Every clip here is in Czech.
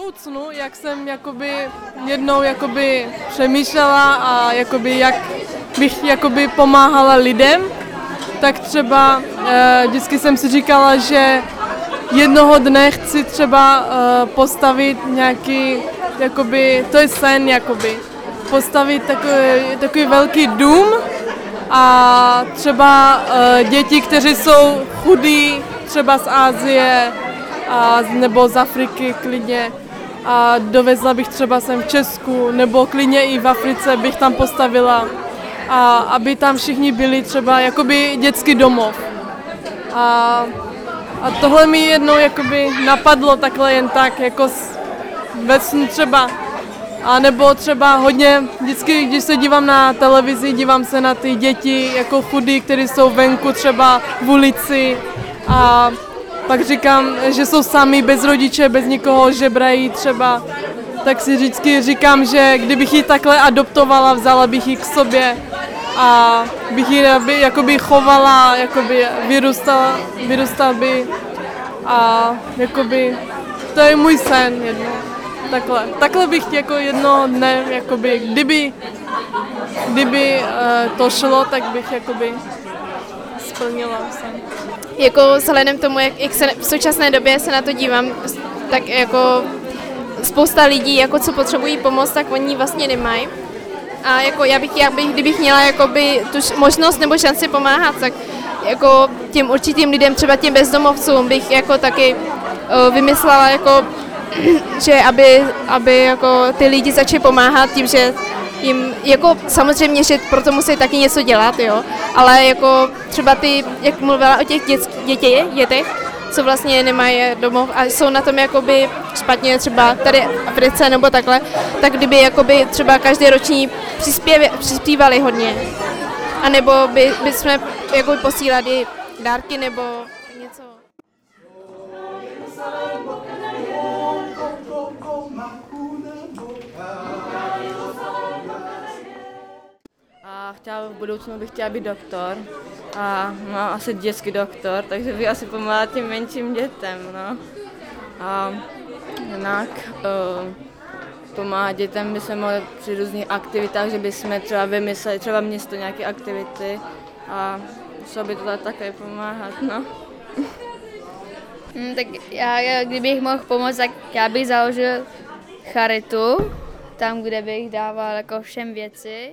budoucnu, jak jsem jakoby jednou jakoby přemýšlela a jakoby jak bych jakoby pomáhala lidem, tak třeba vždycky jsem si říkala, že jednoho dne chci třeba postavit nějaký, jakoby, to je sen, jakoby, postavit takový velký dům a třeba děti, kteří jsou chudí, třeba z Asie nebo z Afriky klidně, a dovezla bych třeba sem v Česku nebo klidně i v Africe bych tam postavila, a aby tam všichni byli třeba jakoby dětský domov. A tohle mi jednou jakoby napadlo takhle jen tak, jako ve snu třeba. A nebo třeba hodně, vždycky, když se dívám na televizi, dívám se na ty děti jako chudí, kteří jsou venku třeba v ulici a pak říkám, že jsou sami bez rodiče, bez nikoho, žebrají třeba. Tak si vždycky říkám, že kdybych ji takhle adoptovala, vzala bych ji k sobě a bych ji jakoby chovala, jakoby vyrůstal by a jakoby to je můj sen jedno. Takhle bych jako jednoho dne, jakoby, kdyby to šlo, tak bych jakoby splnila sen. Jako vzhledem tomu, jak se v současné době se na to dívám, tak jako spousta lidí, jako co potřebují pomoc, tak oni vlastně nemají. A jako já bych kdybych měla jakoby tu možnost nebo šanci pomáhat, tak jako těm určitým lidem, třeba těm bezdomovcům, bych jako taky vymyslela, jako, že aby jako ty lidi začali pomáhat tím, že jim, jako samozřejmě, že proto musí taky něco dělat, jo, ale jako třeba ty, jak mluvila o těch dětech, co vlastně nemají domov a jsou na tom jakoby špatně, třeba tady v Africe nebo takhle, tak kdyby jakoby třeba každý roční přispívali hodně. A nebo bychom jako posílali dárky nebo něco. V budoucnu bych chtěla být doktor a no, asi dětský doktor, takže bych asi pomáhala těm menším dětem, no. A jinak pomáhat dětem by se mohli při různých aktivitách, že bychom třeba vymysleli třeba město nějaké aktivity a šlo by to také pomáhat, no. Tak já kdybych mohl pomoct, tak já bych založil charitu, tam, kde bych dával jako všem věci.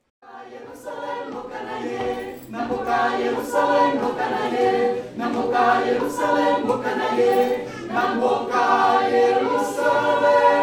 Namoká Jeruzalém, Bokanaje, namoká Jeruzalém, Bokanaje, namoká Jeruzalém.